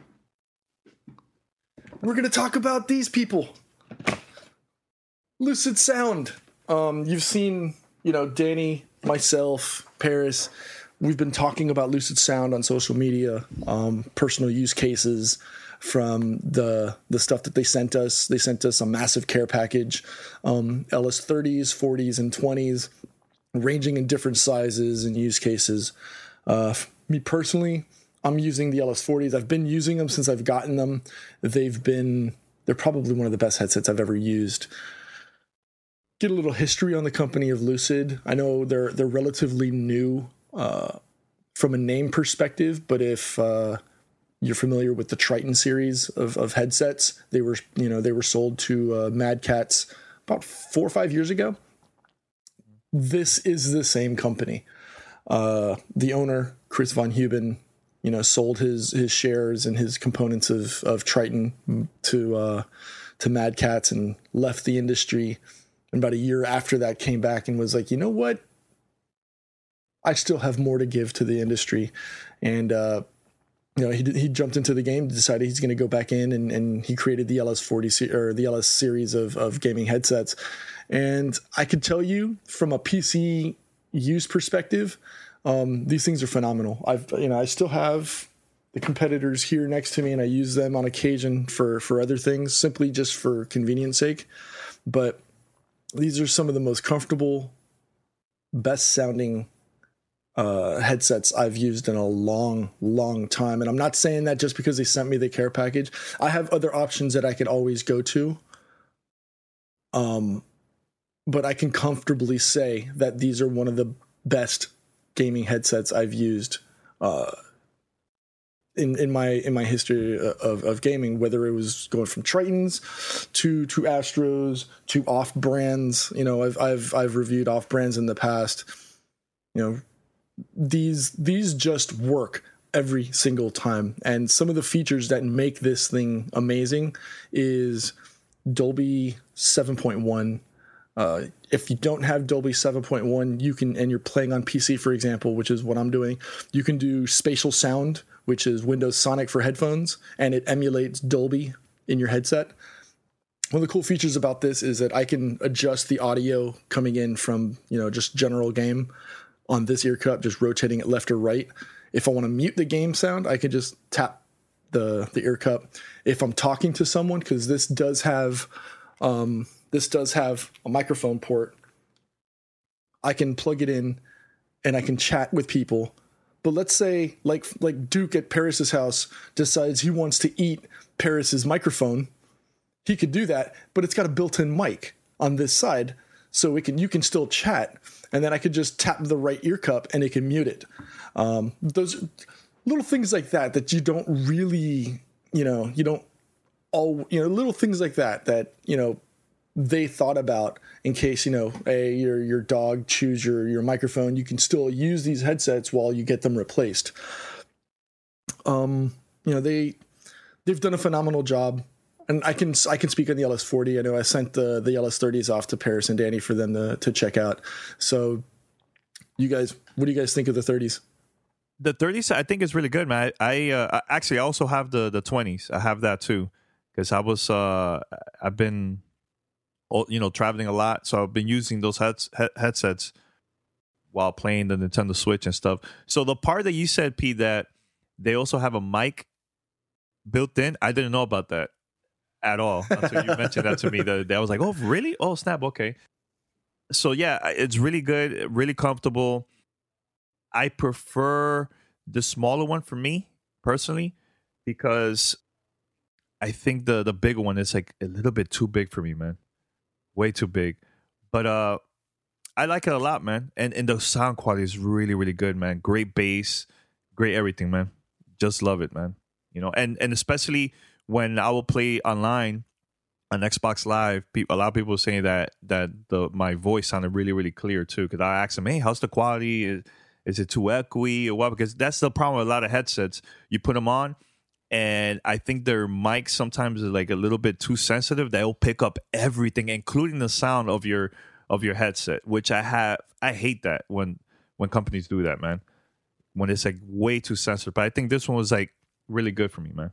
E: We're going to talk about these people. Lucid Sound. Um, you've seen, you know, Danny, myself, Paris. We've been talking about Lucid Sound on social media, um, personal use cases from the the stuff that they sent us. They sent us a massive care package, um, L S thirties, forties, and twenties, ranging in different sizes and use cases. Uh, me personally, I'm using the L S forties. I've been using them since I've gotten them. They've been, they're probably one of the best headsets I've ever used. Get a little history on the company of Lucid. I know they're they're relatively new uh, from a name perspective, but if uh, you're familiar with the Triton series of, of headsets, they were you know they were sold to uh, Mad Catz about four or five years ago. This is the same company. Uh, the owner, Chris von Heuben, you know, sold his his shares and his components of of Triton to uh, to Mad Catz and left the industry. And about a year after that, came back and was like, you know what? I still have more to give to the industry. And uh, you know, he he jumped into the game, decided he's going to go back in, and, and he created the L S forty or the L S series of of gaming headsets. And I could tell you from a P C use perspective, um, these things are phenomenal. I've, you know, I still have the competitors here next to me, and I use them on occasion for, for other things, simply just for convenience sake. But these are some of the most comfortable, best sounding uh, headsets I've used in a long, long time. And I'm not saying that just because they sent me the care package. I have other options that I could always go to. Um, But I can comfortably say that these are one of the best gaming headsets I've used uh, in in my in my history of, of gaming. Whether it was going from Tritons to to Astros to off brands, you know, I've I've I've reviewed off brands in the past. You know, these these just work every single time. And some of the features that make this thing amazing is Dolby seven point one. Uh, if you don't have Dolby seven point one, you can, and you're playing on P C, for example, which is what I'm doing, you can do spatial sound, which is Windows Sonic for headphones, and it emulates Dolby in your headset. One of the cool features about this is that I can adjust the audio coming in from, you know, just general game on this ear cup, just rotating it left or right. If I want to mute the game sound, I can just tap the, the ear cup. If I'm talking to someone, because this does have... Um, This does have a microphone port. I can plug it in and I can chat with people. But let's say like like Duke at Paris's house decides he wants to eat Paris's microphone. He could do that, but it's got a built-in mic on this side. So it can you can still chat. And then I could just tap the right ear cup and it can mute it. Um, those little things like that that you don't really, you know, you don't all, you know, little things like that that, you know, they thought about in case, you know, hey, your your dog chews your your microphone, you can still use these headsets while you get them replaced. Um, you know, they they've done a phenomenal job, and I can I can speak on the L S forty. I know I sent the the L S thirties off to Paris and Danny for them to to check out. So, you guys, what do you guys think of the thirties?
D: The thirties, I think, is really good, man. I, I uh, actually I also have the the twenties. I have that too, because I was uh I've been. You know, traveling a lot, so I've been using those heads, he- headsets while playing the Nintendo Switch and stuff. So the part that you said, Pete, that they also have a mic built in, I didn't know about that at all until you mentioned that to me the other day. I was like, oh, really? Oh, snap, okay. So yeah, it's really good, really comfortable. I prefer the smaller one for me personally, because I think the the bigger one is like a little bit too big for me, man. Way too big. But uh, I like it a lot, man. And and the sound quality is really, really good, man. Great bass, great everything, man. Just love it, man. You know, and, and especially when I will play online on Xbox Live, people, a lot of people are saying that that the my voice sounded really, really clear too. Because I asked them, hey, how's the quality? Is, is it too echoey or what? Because that's the problem with a lot of headsets. You put them on, and I think their mics sometimes are like a little bit too sensitive. They'll pick up everything, including the sound of your of your headset, which I have. I hate that when when companies do that, man. When it's like way too sensitive. But I think this one was like really good for me, man.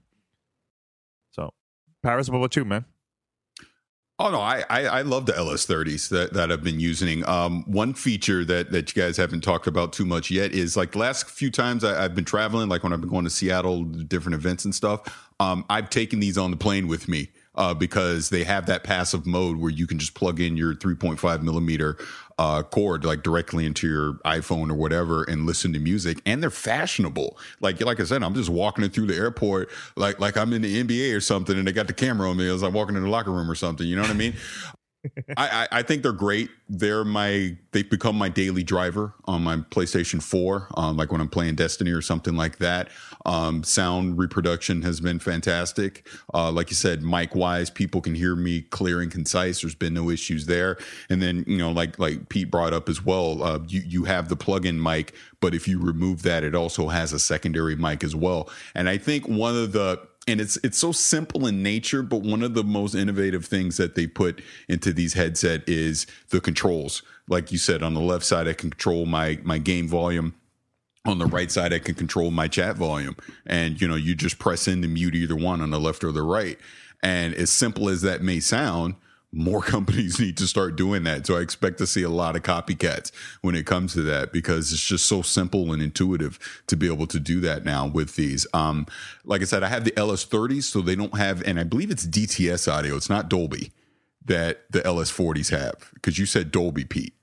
D: So, Paris, what about you, man?
F: Oh no, I, I I love the L S thirties that, that I've been using. Um, one feature that, that you guys haven't talked about too much yet is like the last few times I, I've been traveling, like when I've been going to Seattle, different events and stuff. Um, I've taken these on the plane with me uh, because they have that passive mode where you can just plug in your three point five millimeter uh, cord like directly into your iPhone or whatever and listen to music. And they're fashionable. Like like I said, I'm just walking it through the airport like like I'm in the N B A or something, and they got the camera on me as I'm walking in the locker room or something. You know what I mean? I, I, I think they're great. They're my they've become my daily driver on my PlayStation four. Um, like when I'm playing Destiny or something like that. Um, sound reproduction has been fantastic. Uh, like you said, mic wise, people can hear me clear and concise. There's been no issues there. And then you know, like like Pete brought up as well, uh, you you have the plug-in mic, but if you remove that, it also has a secondary mic as well. And I think one of the And it's it's so simple in nature, but one of the most innovative things that they put into these headset is the controls. Like you said, on the left side, I can control my my game volume. On the right side, I can control my chat volume. And, you know, you just press in to mute either one on the left or the right. And as simple as that may sound, more companies need to start doing that. So I expect to see a lot of copycats when it comes to that, because it's just so simple and intuitive to be able to do that now with these. Um, like I said, I have the L S thirties, so they don't have, and I believe it's D T S audio. It's not Dolby that the L S forties have, because you said Dolby, Pete.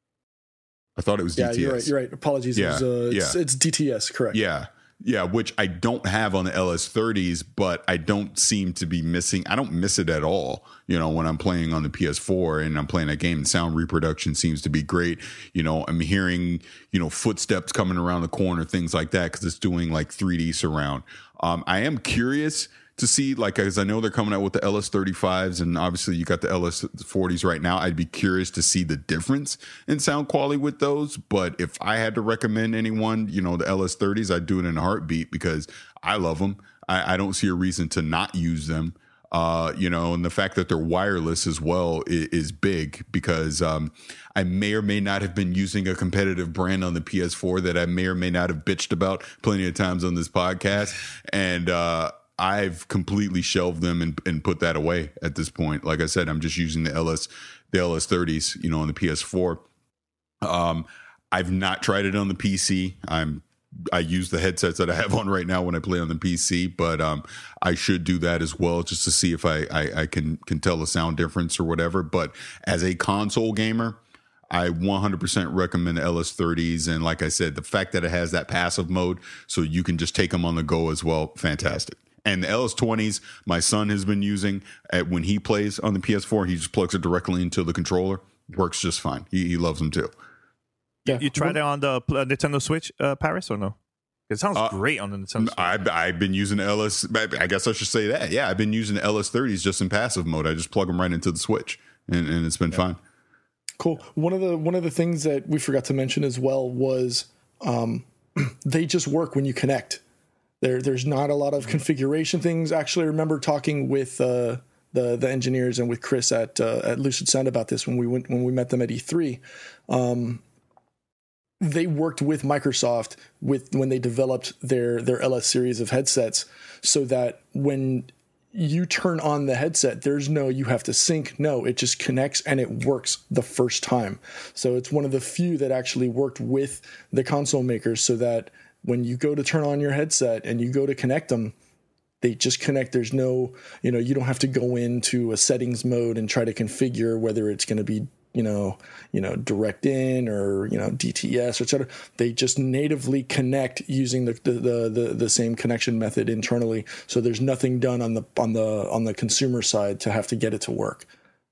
F: I thought it was
E: yeah,
F: D T S.
E: Yeah, you're right. You're right. Apologies.
F: Yeah,
E: it was, uh, it's,
F: yeah.
E: it's D T S, correct.
F: Yeah. Yeah, which I don't have on the L S thirties, but I don't seem to be missing. I don't miss it at all, you know, when I'm playing on the P S four and I'm playing a game. And sound reproduction seems to be great. You know, I'm hearing, you know, footsteps coming around the corner, things like that, because it's doing like three D surround. Um, I am curious to see, like, as I know they're coming out with the L S thirty-fives, and obviously you got the L S forties right now. I'd be curious to see the difference in sound quality with those. But if I had to recommend anyone, you know, the L S thirties, I'd do it in a heartbeat, because I love them. I, I don't see a reason to not use them. Uh, you know, and the fact that they're wireless as well is, is big, because um, I may or may not have been using a competitive brand on the P S four that I may or may not have bitched about plenty of times on this podcast. And, uh, I've completely shelved them and, and put that away at this point. Like I said, I'm just using the L S, the L S thirties, you know, on the P S four. Um, I've not tried it on the P C. I'm, I use the headsets that I have on right now when I play on the P C, but um, I should do that as well, just to see if I, I, I can, can tell the sound difference or whatever. But as a console gamer, I one hundred percent recommend the L S thirties. And like I said, the fact that it has that passive mode, so you can just take them on the go as well, fantastic. And the L S twenties, my son has been using at, when he plays on the P S four, he just plugs it directly into the controller. Works just fine. He, he loves them too.
D: Yeah. You tried it on the uh, Nintendo Switch, uh, Paris, or no? It sounds uh, great on the Nintendo Switch.
F: I've, I've been using the L S, I guess I should say that. Yeah, I've been using the L S thirties just in passive mode. I just plug them right into the Switch, and, and it's been yeah. fine.
E: Cool. One of the one of the things that we forgot to mention as well was um, they just work when you connect. There, there's not a lot of configuration things. Actually, I remember talking with uh, the the engineers and with Chris at uh, at Lucid Sound about this when we went when we met them at E three. Um, they worked with Microsoft with when they developed their their L S series of headsets, so that when you turn on the headset, there's no you have to sync. No, it just connects and it works the first time. So it's one of the few that actually worked with the console makers, so that when you go to turn on your headset and you go to connect them, they just connect. There's no, you know, you don't have to go into a settings mode and try to configure whether it's going to be, you know, you know, direct in or, you know, D T S or et cetera. They just natively connect using the, the, the, the, the same connection method internally. So there's nothing done on the, on the, on the consumer side to have to get it to work.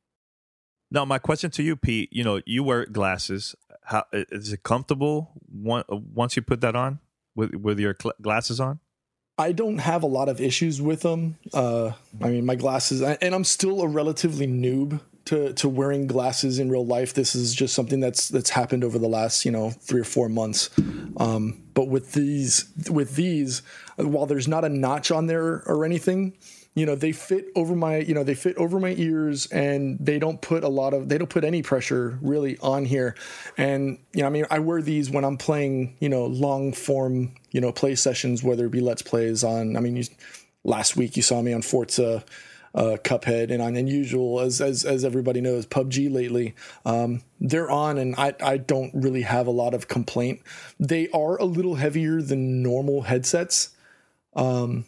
D: Now, my question to you, Pete, you know, you wear glasses. How is it comfortable once you put that on? With with your cl- glasses on?
E: I don't have a lot of issues with them. Uh, I mean, my glasses, and I'm still a relatively noob to, to wearing glasses in real life. This is just something that's that's happened over the last, you know, three or four months. Um, but with these, with these, while there's not a notch on there or anything, you know, they fit over my, you know, they fit over my ears, and they don't put a lot of, they don't put any pressure really on here. And, you know, I mean, I wear these when I'm playing, you know, long form, you know, play sessions, whether it be Let's Plays on, I mean, you, last week you saw me on Forza, uh, Cuphead, and on Unusual, as, as, as everybody knows, P U B G lately. Um, they're on, and I, I don't really have a lot of complaint. They are a little heavier than normal headsets. Um,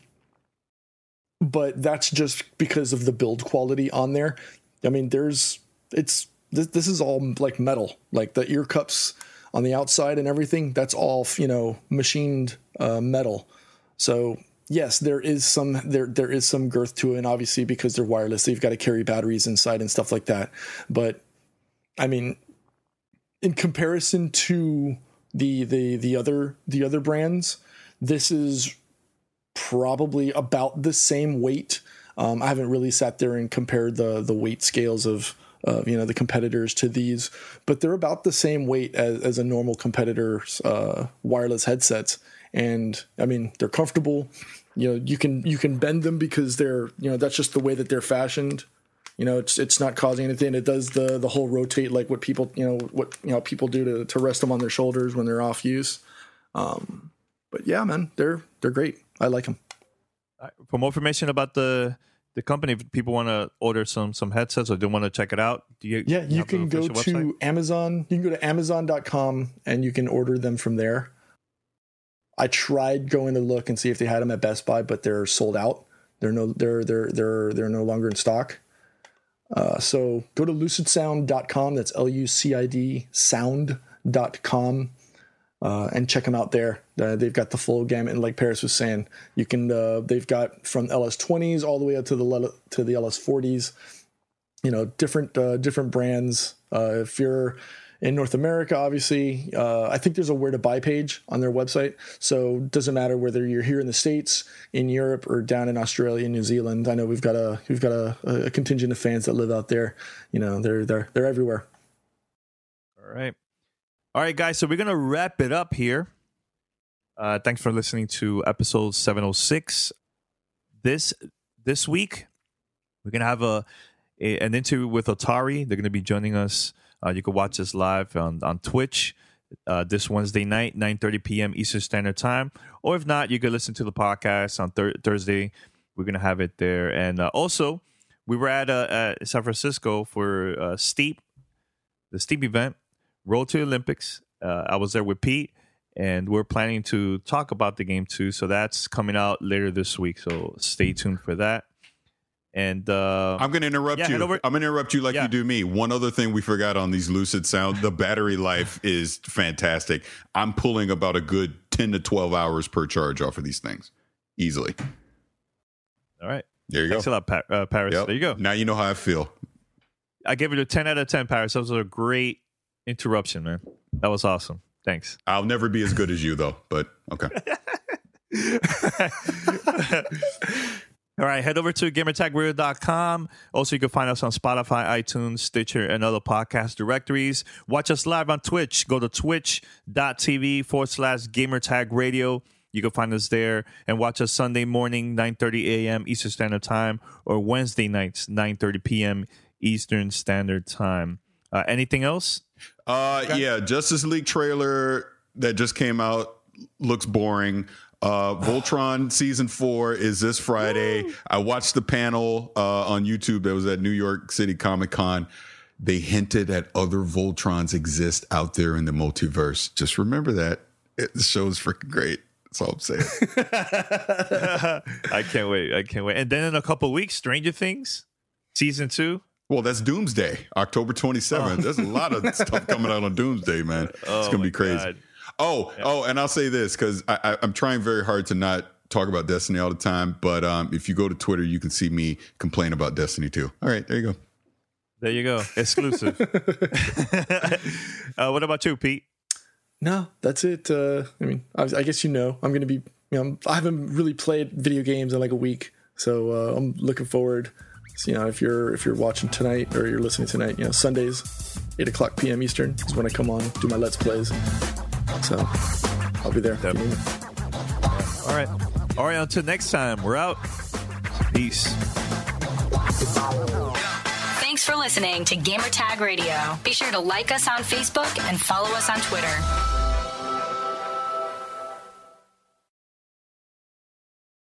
E: But that's just because of the build quality on there. I mean, there's, it's, this, this is all like metal, like the ear cups on the outside and everything. That's all, you know, machined uh, metal. So, yes, there is some there there is some girth to it, and obviously because they're wireless, they've got to carry batteries inside and stuff like that. But I mean, in comparison to the the the other the other brands, this is probably about the same weight. Um, I haven't really sat there and compared the the weight scales of uh, you know the competitors to these, but they're about the same weight as, as a normal competitor's uh, wireless headsets. And I mean, they're comfortable. You know, you can you can bend them because they're you know that's just the way that they're fashioned. You know, it's it's not causing anything. It does the the whole rotate like what people you know what you know people do to to rest them on their shoulders when they're off use. Um, but yeah, man, they're they're great. I like them.
D: For more information about the the company, if people want to order some some headsets or they want to check it out, do you?
E: Yeah, you,
D: you
E: can go to
D: website?
E: Amazon. You can go to amazon dot com and you can order them from there. I tried going to look and see if they had them at Best Buy, but they're sold out. They're no they're they're they're they're no longer in stock. Uh, so go to lucid sound dot com. That's L U C I D sound dot com. Uh, and check them out there. Uh, they've got the full gamut, and like Paris was saying, you can. Uh, they've got from L S twenties all the way up to the to the L S forties. You know, different uh, different brands. Uh, if you're in North America, obviously, uh, I think there's a where to buy page on their website. So it doesn't matter whether you're here in the States, in Europe, or down in Australia, New Zealand. I know we've got a we've got a, a contingent of fans that live out there. You know, they're they're they're everywhere.
D: All right. All right, guys, so we're going to wrap it up here. Uh, thanks for listening to episode seven oh six. This this week, we're going to have a, a an interview with Atari. They're going to be joining us. Uh, you can watch us live on, on Twitch uh, this Wednesday night, nine thirty p.m. Eastern Standard Time. Or if not, you can listen to the podcast on thir- Thursday. We're going to have it there. And uh, also, we were at, uh, at San Francisco for uh, Steep, the Steep event. Road to the Olympics. Uh, I was there with Pete, and we're planning to talk about the game too. So that's coming out later this week. So stay tuned for that. And uh,
F: I'm going to interrupt
D: yeah,
F: you.
D: Over-
F: I'm going to interrupt you like
D: yeah.
F: you do me. One other thing we forgot on these Lucid Sound: the battery life is fantastic. I'm pulling about a good ten to twelve hours per charge off of these things, easily.
D: All right.
F: There you
D: Thanks
F: go.
D: Thanks a lot, pa- uh, Paris.
F: Yep.
D: There you go.
F: Now you know how I feel.
D: I gave it a ten out of ten, Paris. That was a great interruption, man. That was awesome. Thanks.
F: I'll never be as good as you, though, but okay.
D: All right, head over to gamer tag radio dot com. Also, you can find us on Spotify, iTunes, Stitcher, and other podcast directories. Watch us live on Twitch. Go to twitch.tv forward slash gamertagradio. You can find us there and watch us Sunday morning, nine thirty a.m. Eastern Standard Time, or Wednesday nights, nine thirty p.m. Eastern Standard Time. Uh, anything else?
F: Uh,
D: okay.
F: Yeah, Justice League trailer that just came out looks boring. Uh, Voltron season four is this Friday. Woo! I watched the panel uh, on YouTube that was at New York City Comic Con. They hinted at other Voltrons exist out there in the multiverse. Just remember that. It, the show's freaking great. That's all I'm saying.
D: I can't wait. I can't wait. And then in a couple of weeks, Stranger Things season two.
F: Well, that's Doomsday, October twenty-seventh. Oh. There's a lot of stuff coming out on Doomsday, man.
D: Oh,
F: it's gonna be crazy.
D: God.
F: Oh, yeah. oh, and I'll say this because I'm trying very hard to not talk about Destiny all the time. But um, if you go to Twitter, you can see me complain about Destiny too. All right, there you go.
D: There you go. Exclusive. uh, what about you, Pete?
E: No, that's it. Uh, I mean, I, I guess you know I'm going to be. You know, I haven't really played video games in like a week, so uh, I'm looking forward. So, you know, if you're if you're watching tonight or you're listening tonight, you know, Sundays, eight o'clock p.m. Eastern is when I come on, do my Let's Plays. So I'll be there.
D: Definitely. All right. All right. Until next time, we're out. Peace.
C: Thanks for listening to Gamertag Radio. Be sure to like us on Facebook and follow us on Twitter.